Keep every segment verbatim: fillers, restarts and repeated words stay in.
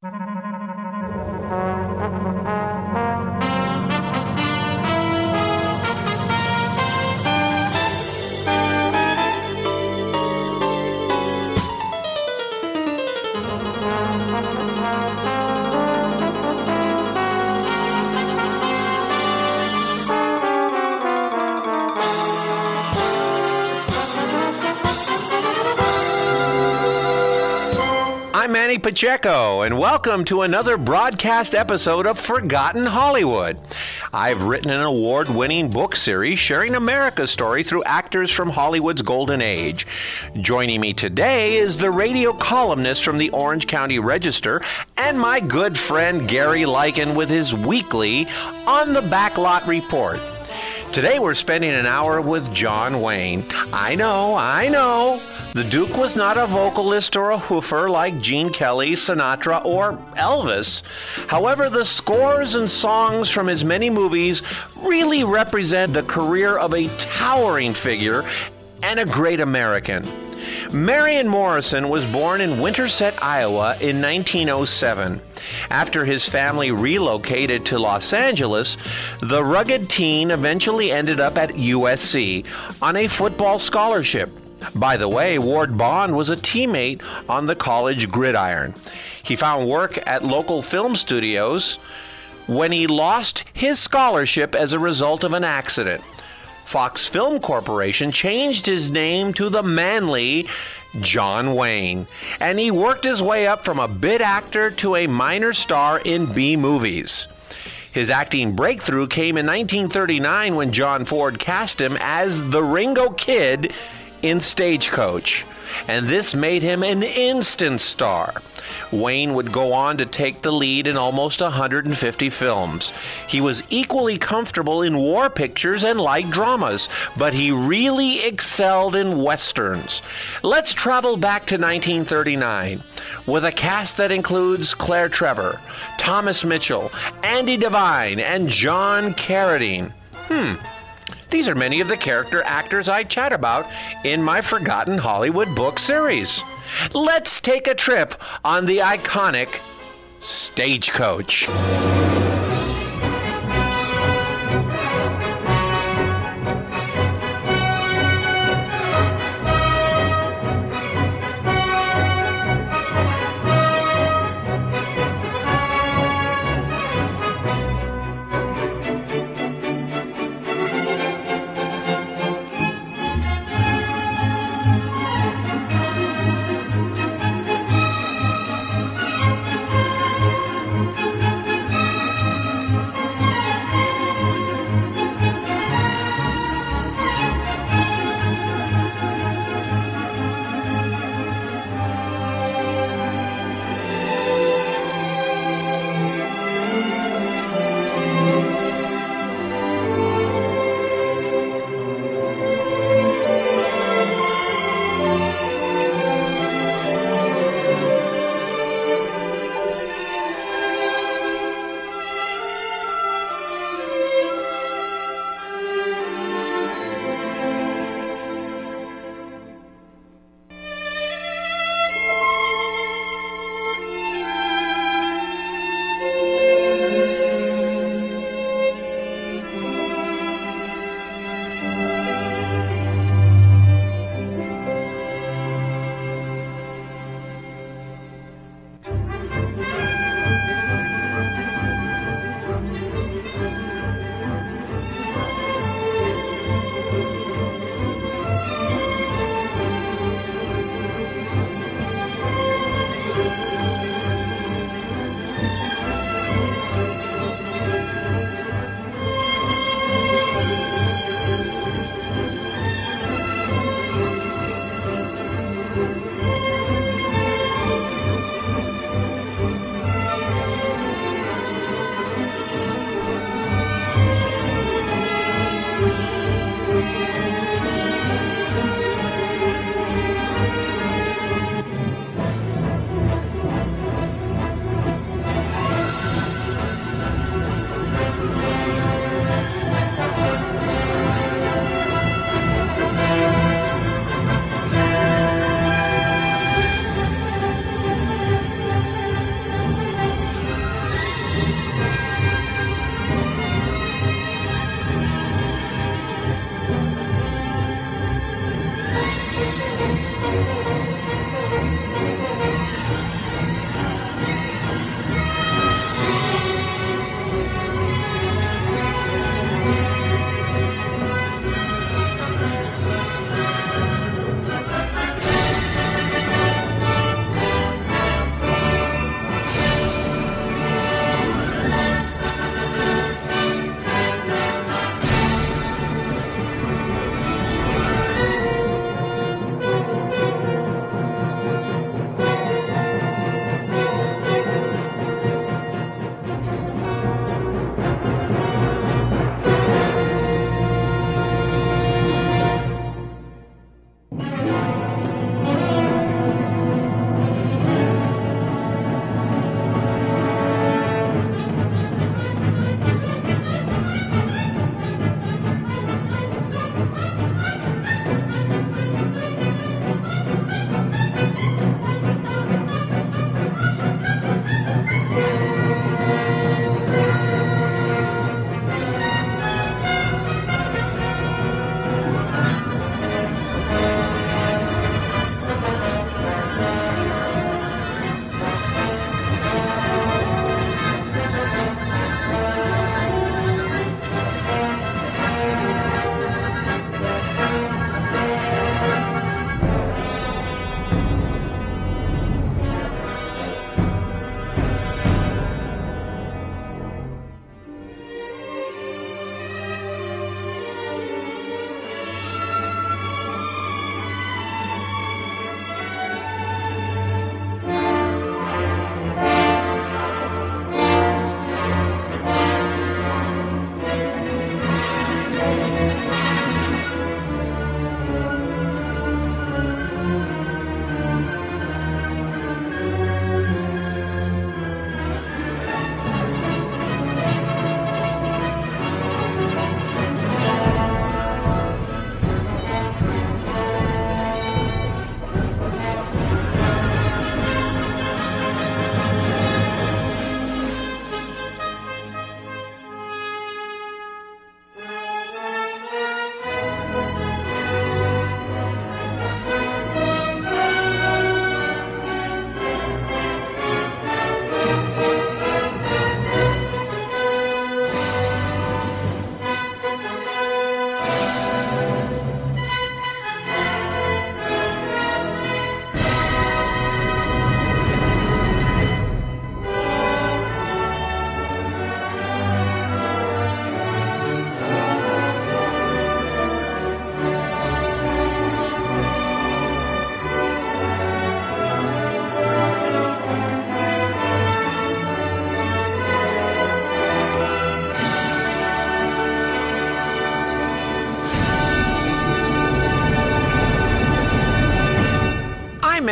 I'm Manny Pacheco, and welcome to another broadcast episode of Forgotten Hollywood. I've written an award-winning book series sharing America's story through actors from Hollywood's golden age. Joining me today is the radio columnist from the Orange County Register and my good friend Gary Lycan with his weekly On the Backlot Report. Today we're spending an hour with John Wayne. I know, I know. The Duke was not a vocalist or a hoofer like Gene Kelly, Sinatra, or Elvis. However, the scores and songs from his many movies really represent the career of a towering figure and a great American. Marion Morrison was born in Winterset, Iowa in nineteen oh seven. After his family relocated to Los Angeles, the rugged teen eventually ended up at U S C on a football scholarship. By the way, Ward Bond was a teammate on the college gridiron. He found work at local film studios when he lost his scholarship as a result of an accident. Fox Film Corporation changed his name to the manly John Wayne, and he worked his way up from a bit actor to a minor star in B movies. His acting breakthrough came in nineteen thirty-nine when John Ford cast him as the Ringo Kid in Stagecoach, and this made him an instant star. Wayne would go on to take the lead in almost one hundred fifty films. He was equally comfortable in war pictures and light dramas, but he really excelled in westerns. Let's travel back to nineteen thirty-nine with a cast that includes Claire Trevor, Thomas Mitchell, Andy Devine, and John Carradine. Hmm. These are many of the character actors I chat about in my Forgotten Hollywood book series. Let's take a trip on the iconic Stagecoach.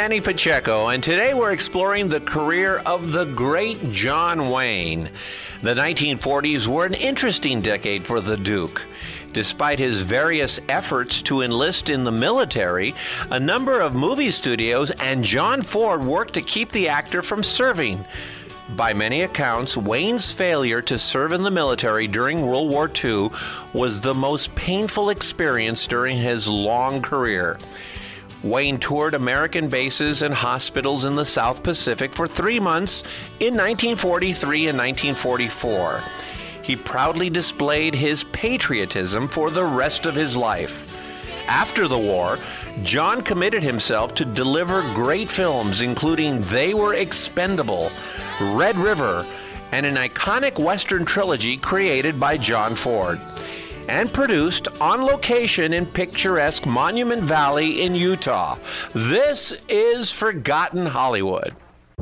Manny Pacheco, and today we're exploring the career of the great John Wayne. The nineteen forties were an interesting decade for the Duke. Despite his various efforts to enlist in the military, a number of movie studios and John Ford worked to keep the actor from serving. By many accounts, Wayne's failure to serve in the military during World War Two was the most painful experience during his long career. Wayne toured American bases and hospitals in the South Pacific for three months in nineteen forty-three and nineteen forty-four. He proudly displayed his patriotism for the rest of his life. After the war, John committed himself to deliver great films, including They Were Expendable, Red River, and an iconic Western trilogy created by John Ford, and produced on location in picturesque Monument Valley in Utah. This is Forgotten Hollywood.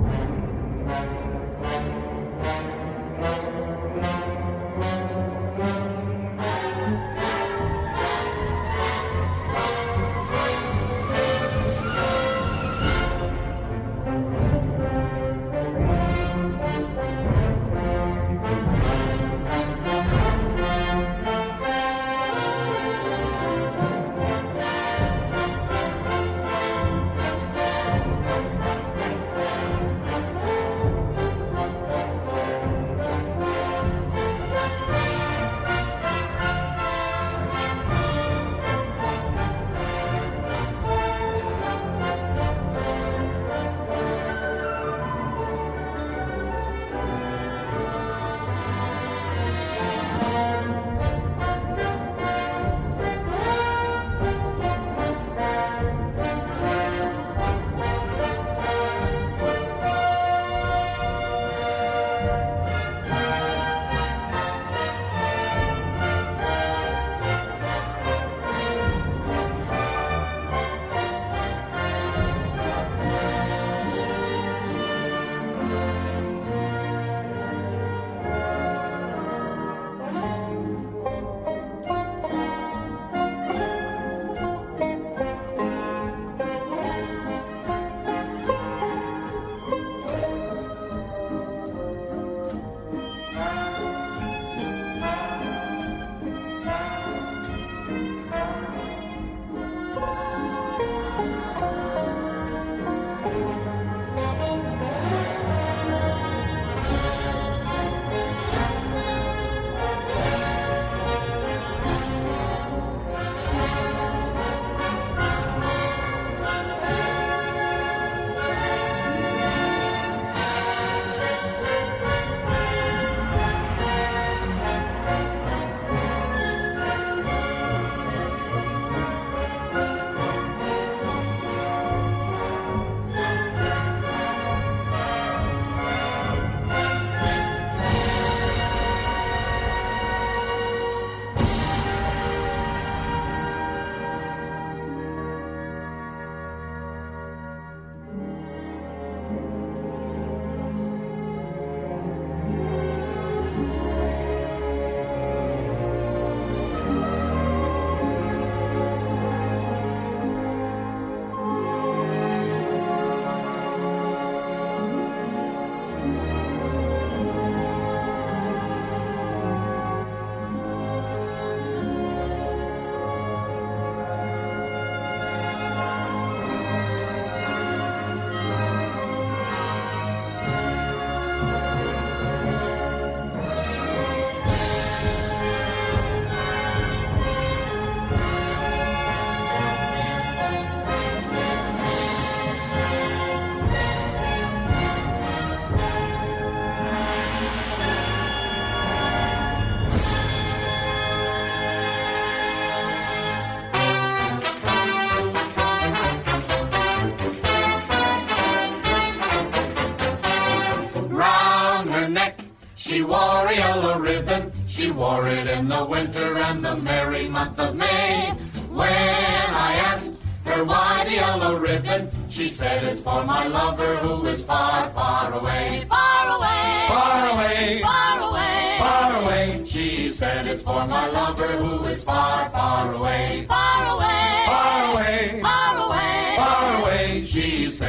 She wore a yellow ribbon, she wore it in the winter and the merry month of May. When I asked her why the yellow ribbon, she said it's for my lover who is far, far away. Far away, far away, far away, far away. She said it's for my lover who is far, far away. Far away, far away, far away, far away. She said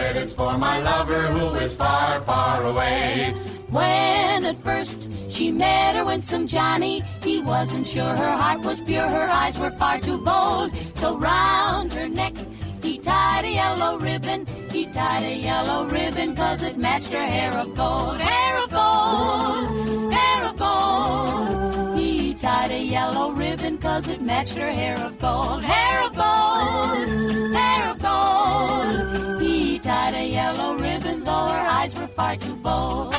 for my lover who is far, far away. When at first she met her winsome Johnny, he wasn't sure her heart was pure, her eyes were far too bold. So round her neck he tied a yellow ribbon, he tied a yellow ribbon, 'cause it matched her hair of gold. Hair of gold, hair of gold. He tied a yellow ribbon, 'cause it matched her hair of gold. Hair of gold, hair of gold. He tied a yellow ribbon, though her eyes were far too bold.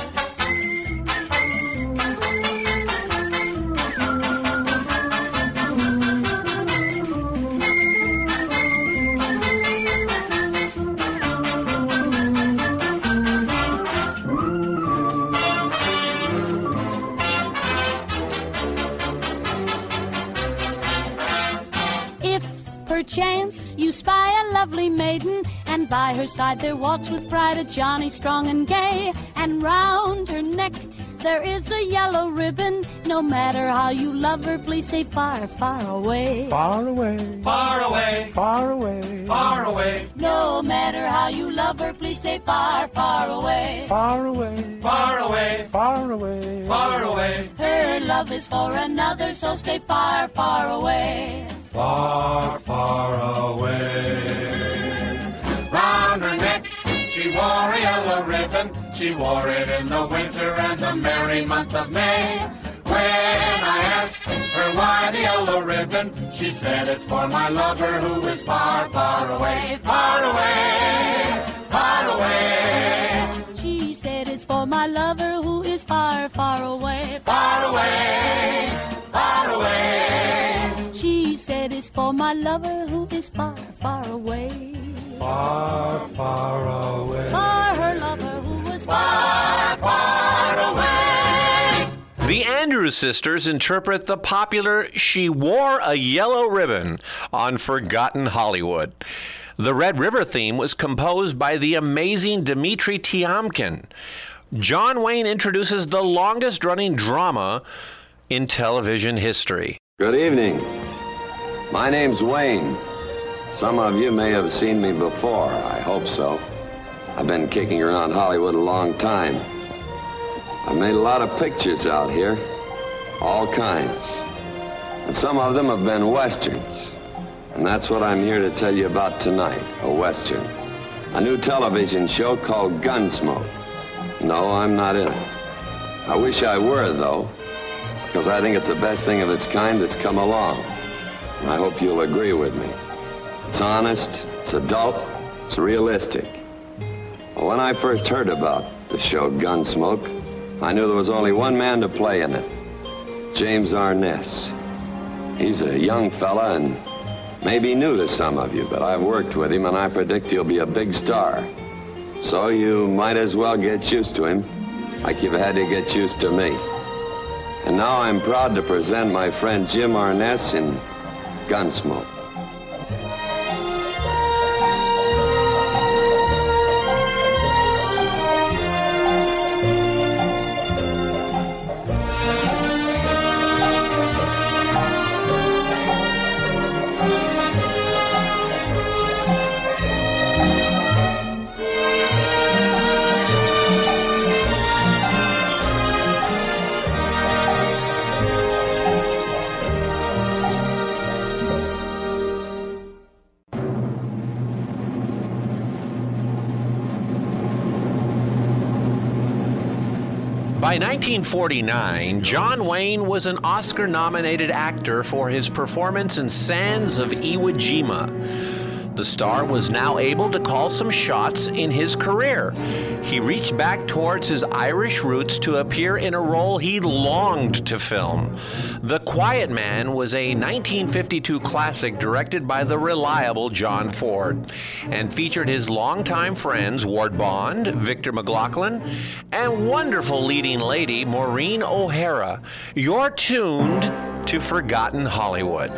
Perchance you spy a lovely maiden, and by her side there walks with pride a Johnny strong and gay, and round her neck there is a yellow ribbon. No matter how you love her, please stay far, far away. Far away, Far away, far away, far away, No matter how you love her, please stay far, far away. far away, far away, far away, far away, Her love is for another, so stay far, far away. far, far away. Round her neck she wore a yellow ribbon. She wore it in the winter and the merry month of May. When I asked her why the yellow ribbon, she said it's for my lover who is far, far away. Far away, far away, She said it's for my lover who is far, far away. far away, far away, She said it's for my lover who is far, far away. far, far away. For her lover who was far, far away. The Andrews Sisters interpret the popular "She Wore a Yellow Ribbon" on Forgotten Hollywood. The Red River theme was composed by the amazing Dmitri Tiomkin. John Wayne introduces the longest-running drama in television history. Good evening. My name's Wayne. Some of you may have seen me before. I hope so. I've been kicking around Hollywood a long time. I've made a lot of pictures out here, all kinds. And some of them have been westerns. And that's what I'm here to tell you about tonight, a western. A new television show called Gunsmoke. No, I'm not in it. I wish I were, though, because I think it's the best thing of its kind that's come along. And I hope you'll agree with me. It's honest, it's adult, it's realistic. Well, when I first heard about the show Gunsmoke, I knew there was only one man to play in it, James Arness. He's a young fella and maybe new to some of you, but I've worked with him and I predict he'll be a big star. So you might as well get used to him, like you've had to get used to me. And now I'm proud to present my friend Jim Arness in Gunsmoke. By nineteen forty-nine, John Wayne was an Oscar-nominated actor for his performance in Sands of Iwo Jima. The star was now able to call some shots in his career. He reached back towards his Irish roots to appear in a role he longed to film. The Quiet Man was a nineteen fifty-two classic directed by the reliable John Ford and featured his longtime friends Ward Bond, Victor McLaglen, and wonderful leading lady Maureen O'Hara. You're tuned to Forgotten Hollywood.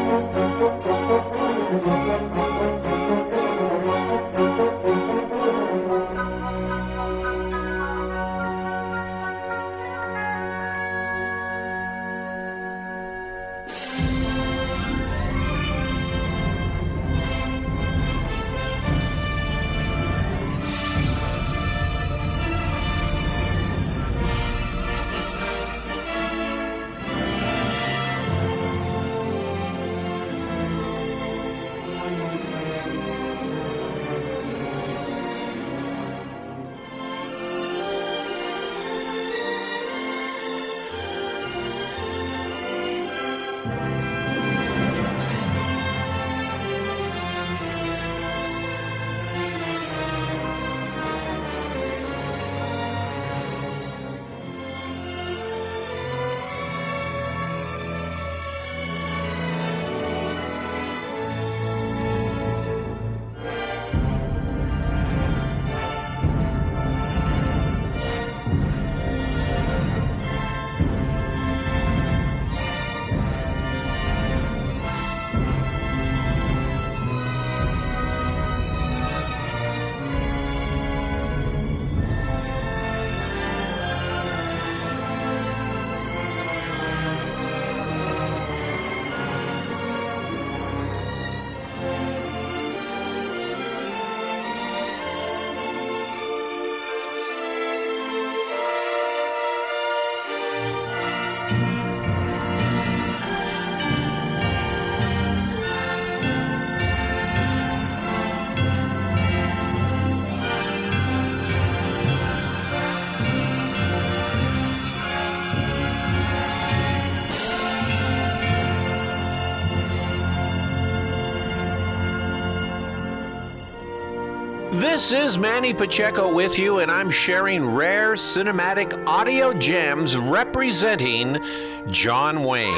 This is Manny Pacheco with you, and I'm sharing rare cinematic audio gems representing John Wayne.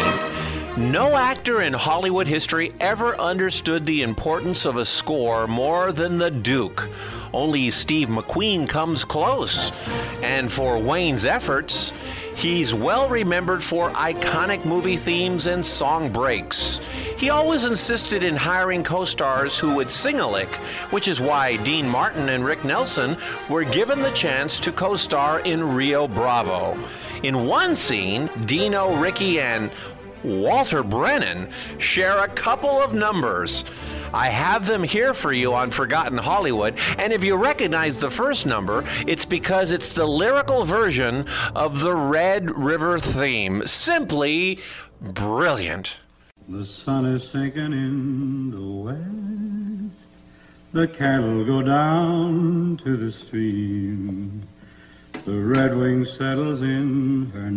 No actor in Hollywood history ever understood the importance of a score more than the Duke. Only Steve McQueen comes close. And for Wayne's efforts, he's well remembered for iconic movie themes and song breaks. He always insisted in hiring co-stars who would sing a lick, which is why Dean Martin and Rick Nelson were given the chance to co-star in Rio Bravo. In one scene, Dino, Ricky, and Walter Brennan share a couple of numbers. I have them here for you on Forgotten Hollywood, and if you recognize the first number, it's because it's the lyrical version of the Red River theme. Simply brilliant. The sun is sinking in the west. The cattle go down to the stream. The redwing settles in her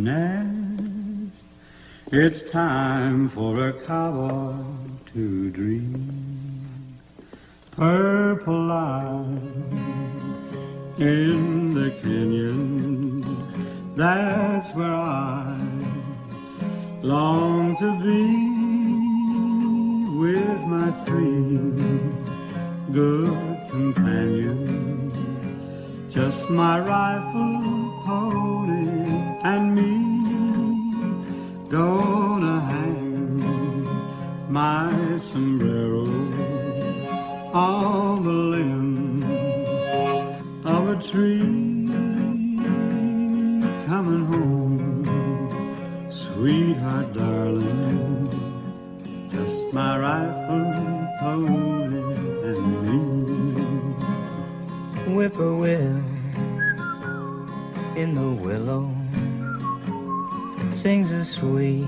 nest. It's time for a cowboy to dream. Purple light in the canyon, that's where I long to be, with my three good companions, just my rifle, pony, and me, gonna hang my sombrero on the limb of a tree, coming home, sweetheart darling, just my rifle, pony, and me. Whippoorwill in the willow sings a sweet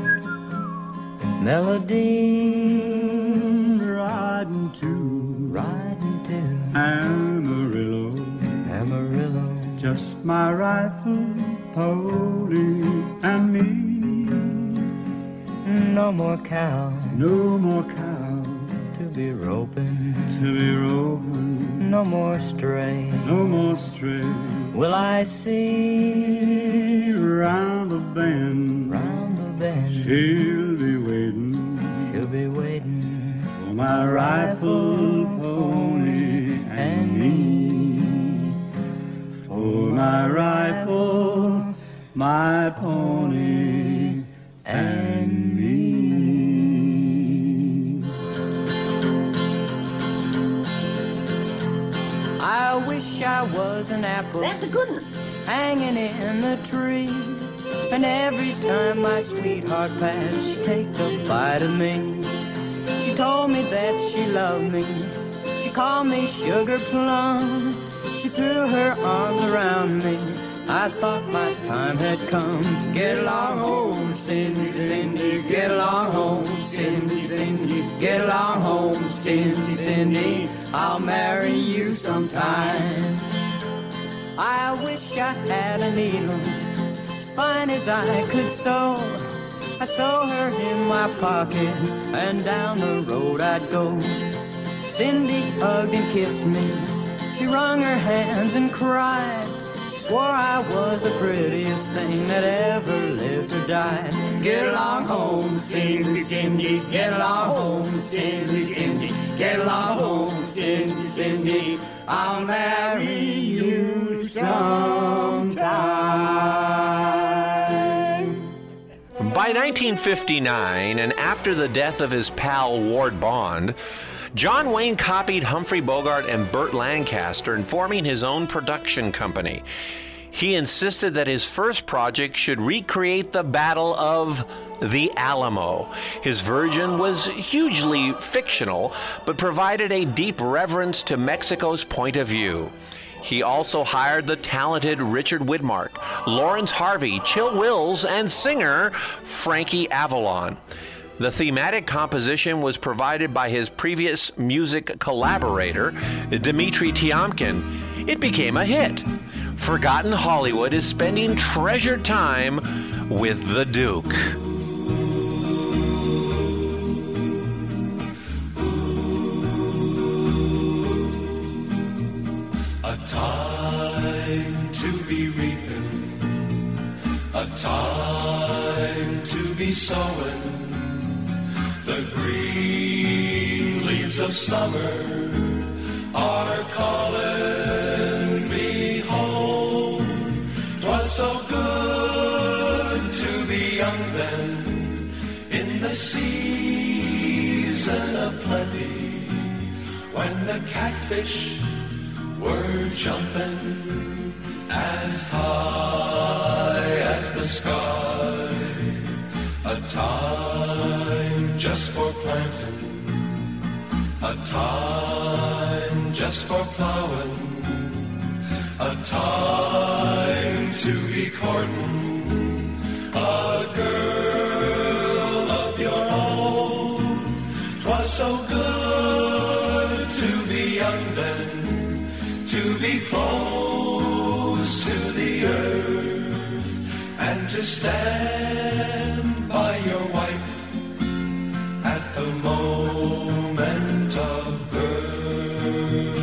melody, riding to, riding to Amarillo, Amarillo, just my rifle, pony, and me. No more cow, no more cow to be roping, to be roping, no more stray, no more stray, will I see round the bend, round the bend. She'll be waiting, she'll be waiting for my rifle, pony, and me, for my rifle, my pony, and me. was an apple. That's a good one. Hanging in the tree. And every time my sweetheart passed, she'd take a bite of me. She told me that she loved me. She called me Sugar Plum. She threw her arms around me. I thought my time had come. Get along home, Cindy, Cindy. Get along home, Cindy, Cindy. Get along home, Cindy, Cindy. I'll marry you sometime. I wish I had a needle as fine as I could sew. I'd sew her in my pocket and down the road I'd go. Cindy hugged and kissed me. She wrung her hands and cried. Swore I was the prettiest thing that ever lived or died. Get along home, Cindy, Cindy. Get along home, Cindy, Cindy. Get along home, Cindy, Cindy. I'll marry you sometime. By nineteen fifty-nine, and after the death of his pal Ward Bond, John Wayne copied Humphrey Bogart and Burt Lancaster in forming his own production company. He insisted that his first project should recreate the Battle of the Alamo. His version was hugely fictional, but provided a deep reverence to Mexico's point of view. He also hired the talented Richard Widmark, Lawrence Harvey, Chill Wills, and singer Frankie Avalon. The thematic composition was provided by his previous music collaborator, Dmitri Tiomkin. It became a hit. Forgotten Hollywood is spending treasured time with the Duke. A time to be reaping, a time to be sowing. The green leaves of summer are calling me home. 'Twas so good to be young then, in the season of plenty, when the catfish were jumping as high as the sky. A time just for planting, a time just for plowing, a time to be courting a girl of your own. 'Twas so good to be young then, to be close to the earth, and to stand by your wife at the moment of birth.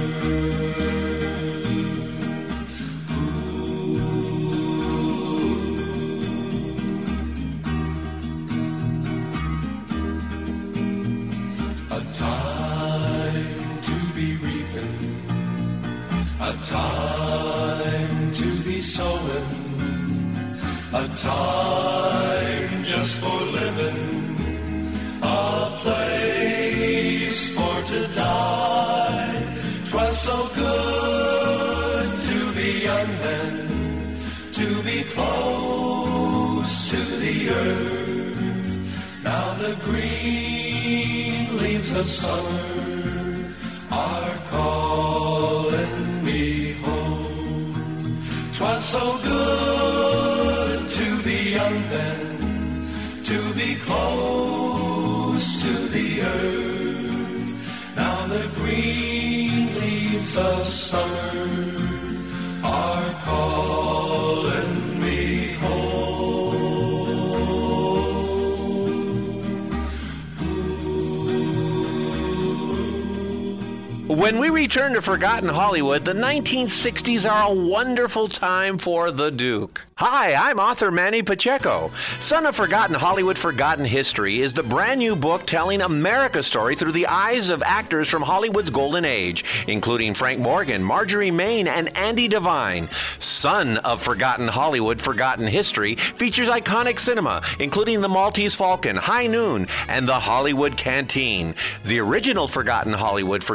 A time to be reaping, a time to be sowing, a time just for living, a place for to die. 'Twas so good to be young then, to be close to the earth. Now the green leaves of summer are calling me home. 'Twas so good to be young then, to be close to the earth. Now the green leaves of summer are calling me home. When we return to Forgotten Hollywood, the nineteen sixties are a wonderful time for the Duke. Hi, I'm author Manny Pacheco. Son of Forgotten Hollywood, Forgotten History is the brand new book telling America's story through the eyes of actors from Hollywood's golden age, including Frank Morgan, Marjorie Main, and Andy Devine. Son of Forgotten Hollywood, Forgotten History features iconic cinema, including the Maltese Falcon, High Noon, and the Hollywood Canteen. The original Forgotten Hollywood, Forgotten History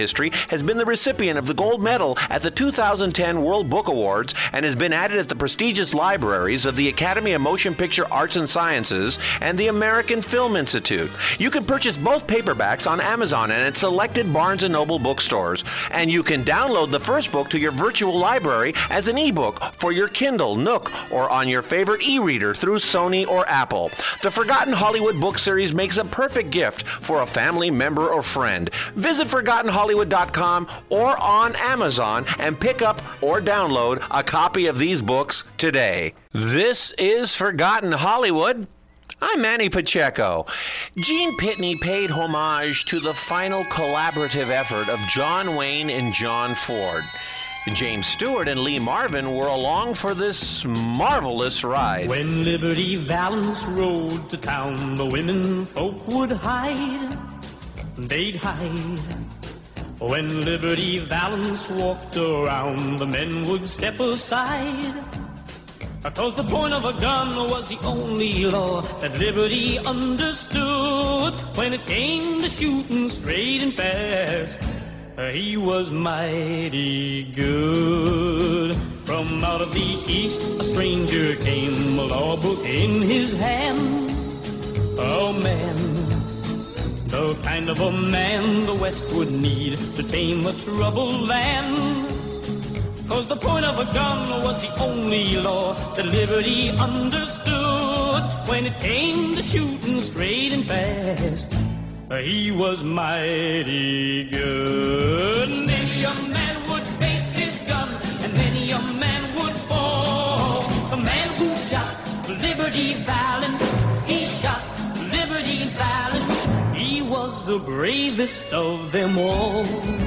history, has been the recipient of the gold medal at the two thousand ten World Book Awards and has been added at the prestigious libraries of the Academy of Motion Picture Arts and Sciences and the American Film Institute. You can purchase both paperbacks on Amazon and at selected Barnes and Noble bookstores. And you can download the first book to your virtual library as an ebook for your Kindle, Nook, or on your favorite e-reader through Sony or Apple. The Forgotten Hollywood book series makes a perfect gift for a family member or friend. Visit forgotten hollywood dot com or on Amazon and pick up or download a copy of these books today. This is Forgotten Hollywood. I'm Manny Pacheco. Gene Pitney paid homage to the final collaborative effort of John Wayne and John Ford. James Stewart and Lee Marvin were along for this marvelous ride. When Liberty Valance rode to town, the women folk would hide. They'd hide. When Liberty Valance walked around, the men would step aside. Because the point of a gun was the only law that Liberty understood. When it came to shooting straight and fast, he was mighty good. From out of the east a stranger came, a law book in his hand. Oh man, the kind of a man the West would need to tame a troubled land. 'Cause the point of a gun was the only law that Liberty understood. When it came to shooting straight and fast, he was mighty good. Many a man would face his gun, and many a man would fall. The man who shot Liberty Valance, he shot Liberty Valance. He was the bravest of them all.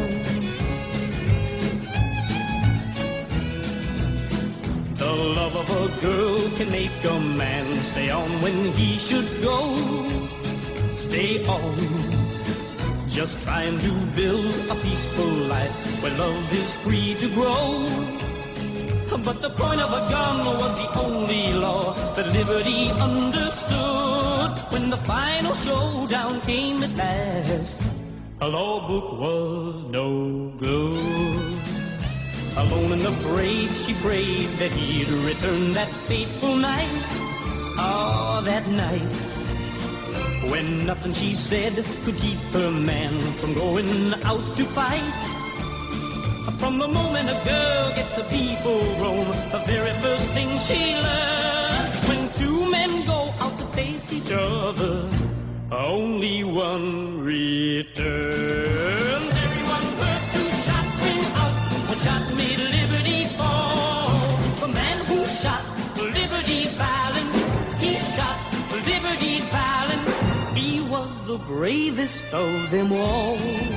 The love of a girl can make a man stay on when he should go. Stay on, just trying to build a peaceful life where love is free to grow. But the point of a gun was the only law that Liberty understood. When the final showdown came at last, a law book was no good. Alone and afraid, she prayed that he'd return that fateful night. Oh, that night, when nothing she said could keep her man from going out to fight. From the moment a girl gets to be full grown, the very first thing she learns, when two men go out to face each other, only one returns. Everyone heard two shots ring out, one shot made Liberty fall. The man who shot Liberty Valance, he shot Liberty Valance. He was the bravest of them all.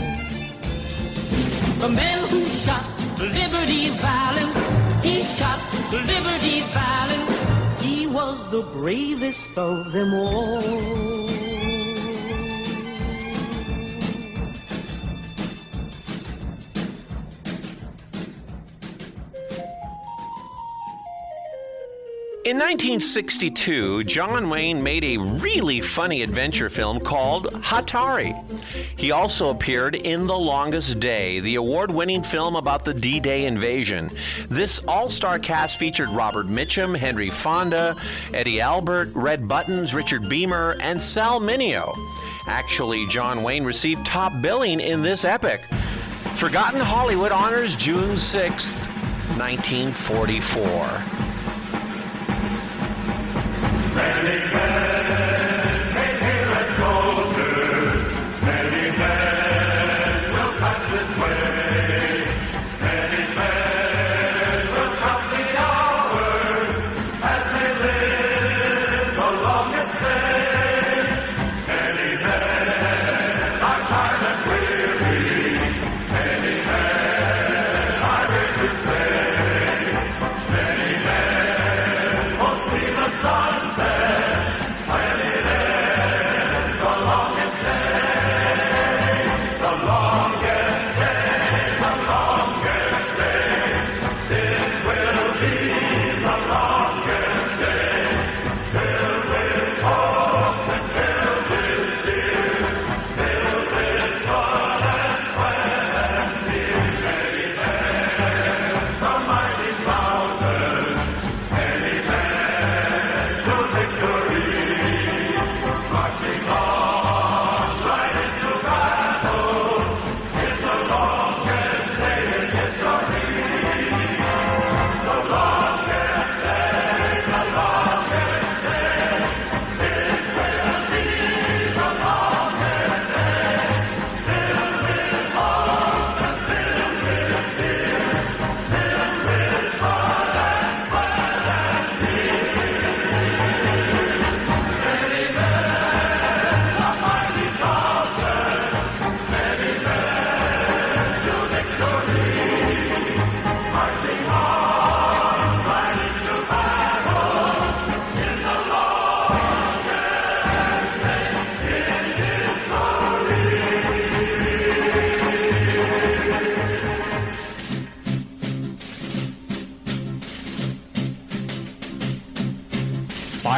The man who shot Liberty Valance, he shot Liberty Valance. He was the bravest of them all. In nineteen sixty-two, John Wayne made a really funny adventure film called Hatari. He also appeared in The Longest Day, the award-winning film about the D-Day invasion. This all-star cast featured Robert Mitchum, Henry Fonda, Eddie Albert, Red Buttons, Richard Beamer, and Sal Mineo. Actually, John Wayne received top billing in this epic. Forgotten Hollywood honors June sixth, nineteen forty-four. Many men came here as soldiers, many men will pass this way, many men will count the hours as they live the longest day. Many men are tired and weary, many men are ready to stay, many men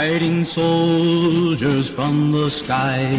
fighting soldiers from the sky.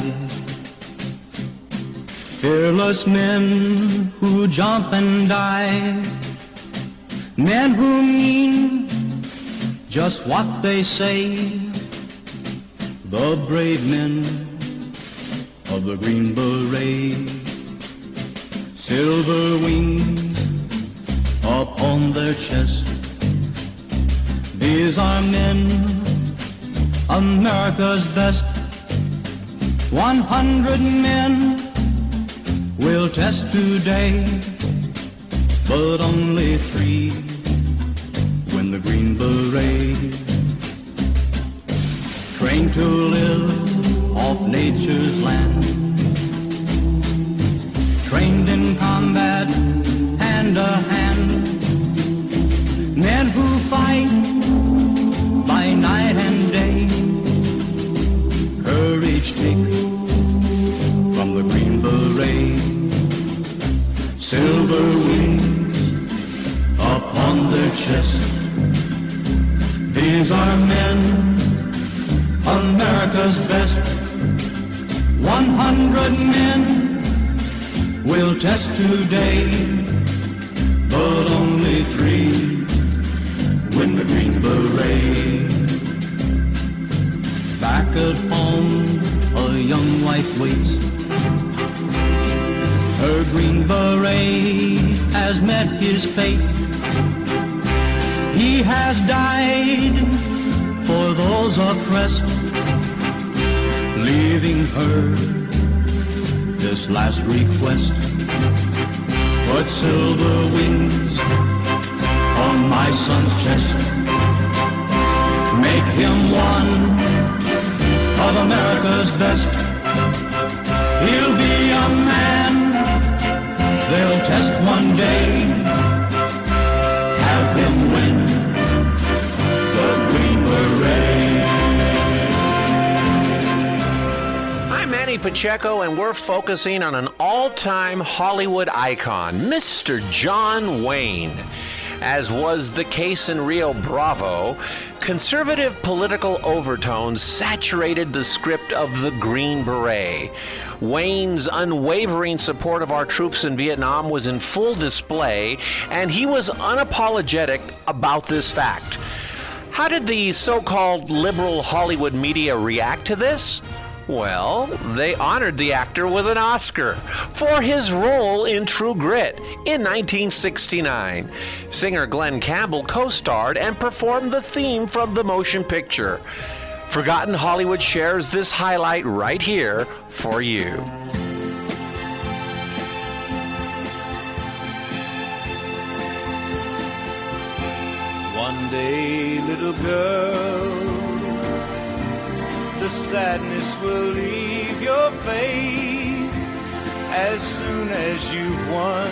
Fearless men who jump and die. Men who mean just what they say. The brave men of the Green Beret. Silver wings upon their chest. These are men, America's best. One hundred men will test today, but only three win the Green Beret. Trained to live off nature's land. Trained in combat, hand to hand. Men who fight by night and day. Courage take from the Green Beret. Silver wings upon their chest. These are men, America's best. One hundred men will test today, but only three win the Green Beret. Back at home, a young wife waits. Her Green Beret has met his fate. He has died for those oppressed, leaving her this last request. Put silver wings on my son's chest. Make him one of America's best. He'll be a man they'll test one day. Have him win the Green Beret. I'm Manny Pacheco, and we're focusing on an all-time Hollywood icon, Mister John Wayne. As was the case in Rio Bravo, conservative political overtones saturated the script of The Green Beret. Wayne's unwavering support of our troops in Vietnam was in full display, and he was unapologetic about this fact. How did the so-called liberal Hollywood media react to this? Well, they honored the actor with an Oscar for his role in True Grit in nineteen sixty-nine. Singer Glenn Campbell co-starred and performed the theme from the motion picture. Forgotten Hollywood shares this highlight right here for you. One day, little girl, the sadness will leave your face as soon as you've won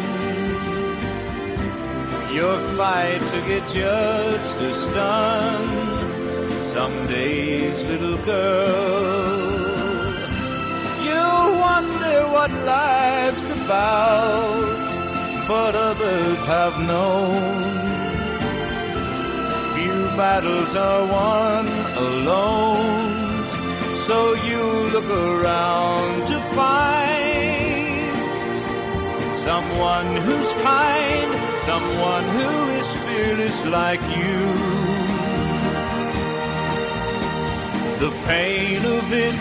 your fight to get justice done. Some days, little girl, you'll wonder what life's about, but others have known few battles are won alone. So you look around to find someone who's kind, someone who is fearless like you. The pain of it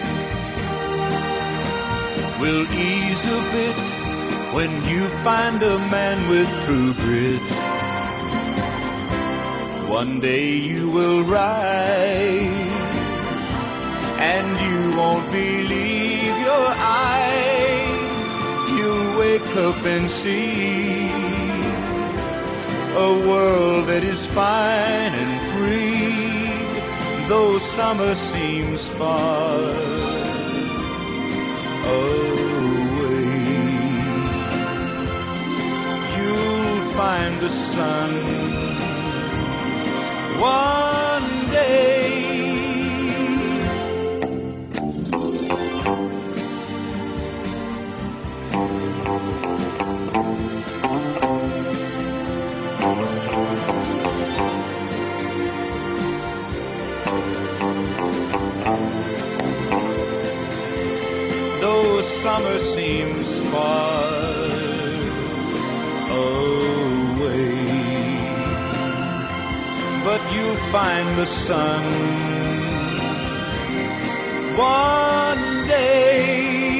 will ease a bit when you find a man with true grit. One day you will rise and you won't believe your eyes. You'll wake up and see a world that is fine and free, though summer seems far away. You'll find the sun one day. summer seems far away. But you'll find the sun one day.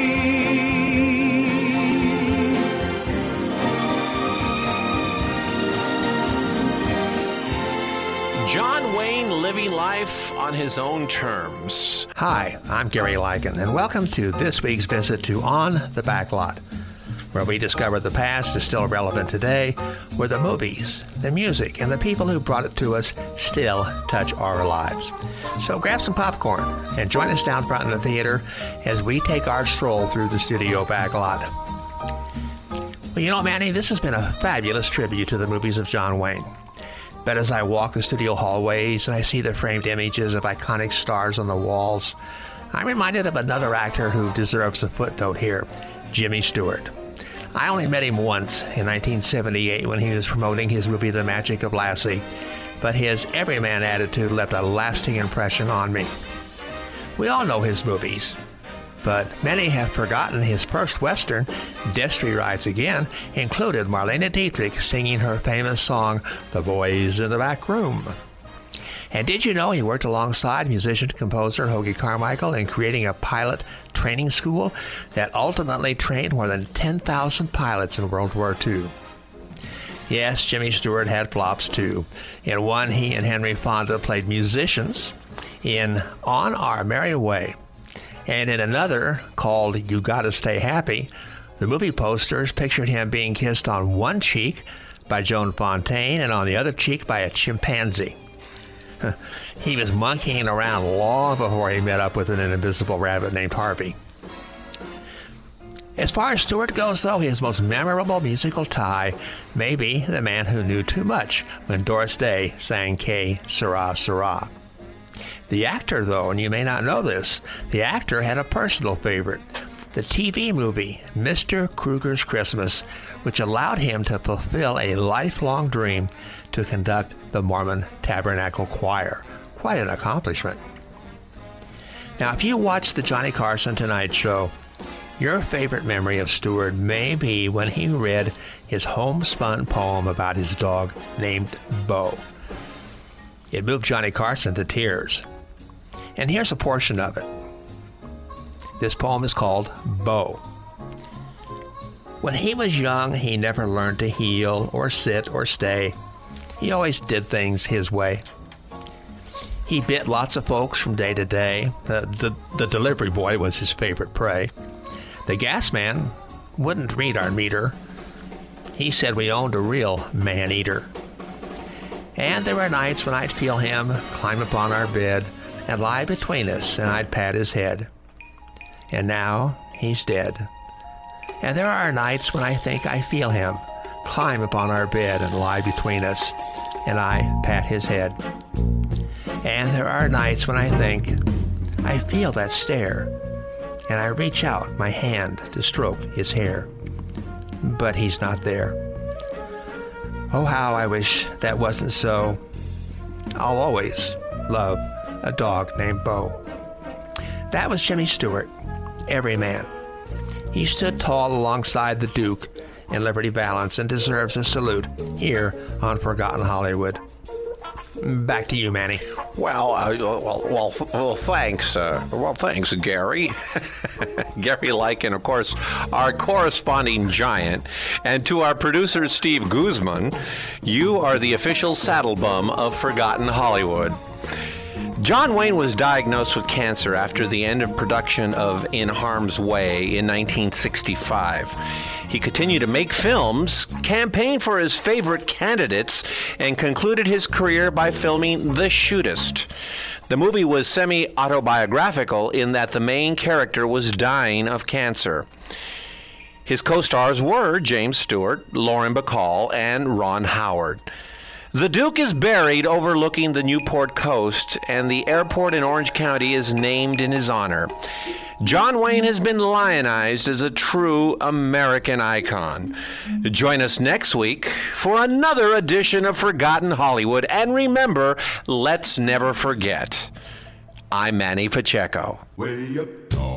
John Wayne living life on his own terms. Hi, I'm Gary Lycan, and welcome to this week's visit to On the Backlot, where we discover the past is still relevant today, where the movies, the music, and the people who brought it to us still touch our lives. So grab some popcorn and join us down front in the theater as we take our stroll through the studio backlot. Well, you know, Manny, this has been a fabulous tribute to the movies of John Wayne. But as I walk the studio hallways and I see the framed images of iconic stars on the walls, I'm reminded of another actor who deserves a footnote here, Jimmy Stewart. I only met him once in nineteen seventy-eight when he was promoting his movie The Magic of Lassie, but his everyman attitude left a lasting impression on me. We all know his movies, but many have forgotten his first Western, Destry Rides Again, included Marlene Dietrich singing her famous song, The Boys in the Back Room. And did you know he worked alongside musician-composer Hoagy Carmichael in creating a pilot training school that ultimately trained more than ten thousand pilots in World War Two? Yes, Jimmy Stewart had flops too. In one, he and Henry Fonda played musicians in On Our Merry Way. And in another, called You Gotta Stay Happy, the movie posters pictured him being kissed on one cheek by Joan Fontaine and on the other cheek by a chimpanzee. He was monkeying around long before he met up with an invisible rabbit named Harvey. As far as Stewart goes, though, his most memorable musical tie may be The Man Who Knew Too Much, when Doris Day sang Que Sera Sera. The actor, though, and you may not know this, the actor had a personal favorite, the T V movie Mister Kruger's Christmas, which allowed him to fulfill a lifelong dream to conduct the Mormon Tabernacle Choir. Quite an accomplishment. Now, if you watch the Johnny Carson Tonight Show, your favorite memory of Stewart may be when he read his homespun poem about his dog named Bo. It moved Johnny Carson to tears. And here's a portion of it. This poem is called Bo. When he was young, he never learned to heel or sit or stay. He always did things his way. He bit lots of folks from day to day. The, the, the delivery boy was his favorite prey. The gas man wouldn't read our meter. He said we owned a real man-eater. And there were nights when I'd feel him climb upon our bed and lie between us, and I'd pat his head. And now he's dead. And there are nights when I think I feel him climb upon our bed and lie between us, and I pat his head. And there are nights when I think I feel that stare, and I reach out my hand to stroke his hair. But he's not there. Oh, how I wish that wasn't so. I'll always love a dog named Bo. That was Jimmy Stewart, everyman. He stood tall alongside the Duke in Liberty Valance and deserves a salute here on Forgotten Hollywood. Back to you, Manny. Well, uh, well, well, well, thanks. Uh, well, thanks, Gary. Gary Lycan, of course, our corresponding giant. And to our producer, Steve Guzman, you are the official saddle bum of Forgotten Hollywood. John Wayne was diagnosed with cancer after the end of production of In Harm's Way in nineteen sixty-five. He continued to make films, campaigned for his favorite candidates, and concluded his career by filming The Shootist. The movie was semi-autobiographical in that the main character was dying of cancer. His co-stars were James Stewart, Lauren Bacall, and Ron Howard. The Duke is buried overlooking the Newport coast, and the airport in Orange County is named in his honor. John Wayne has been lionized as a true American icon. Join us next week for another edition of Forgotten Hollywood. And remember, let's never forget, I'm Manny Pacheco. Way up north.